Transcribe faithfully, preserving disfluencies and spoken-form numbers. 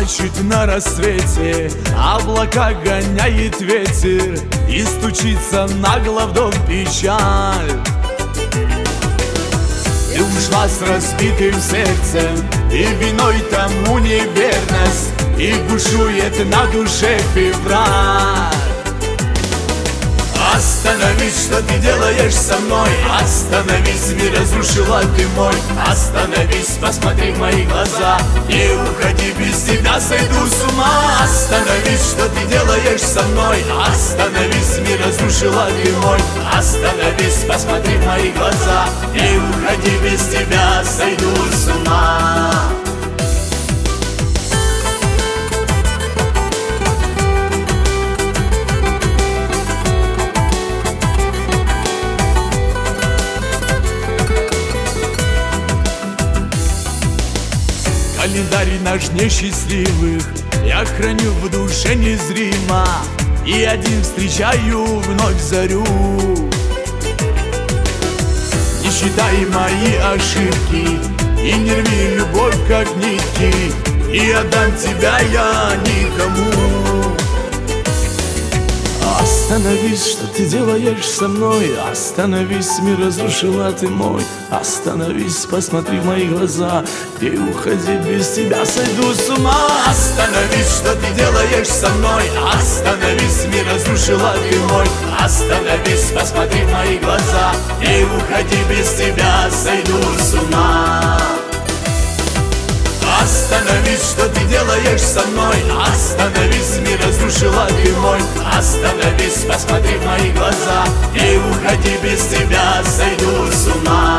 плачут на рассвете, облака гоняет ветер, и стучится нагло в дом печаль. Ты ушла с разбитым сердцем, и виной тому неверность, и бушует на душе февраль. Остановись, что ты делаешь со мной? Остановись, мир разрушила ты мой. Остановись, посмотри в мои глаза, не уходи, без тебя сойду с ума. Остановись, что ты делаешь со мной? Остановись, мир разрушила ты мой. Остановись, посмотри в мои глаза, не уходи, без тебя сойду с ума. Календарь наш несчастливых я храню в душе незримо, и один встречаю вновь зарю. Не считай мои ошибки и не рви любовь как нитки, и отдам тебя я никому. Остановись, что ты делаешь со мной? Остановись, мир разрушила ты мой. Остановись, посмотри в мои глаза, и уходи, без тебя сойду с ума. Остановись, что ты делаешь со мной? Остановись, мир разрушила ты мой. Остановись, посмотри в мои глаза, и уходи, без тебя сойду с ума. Остановись, что ты делаешь со мной? Остановись, мир разрушила ты мой. Остановись, посмотри в мои глаза, и уходи, без тебя сойду с ума.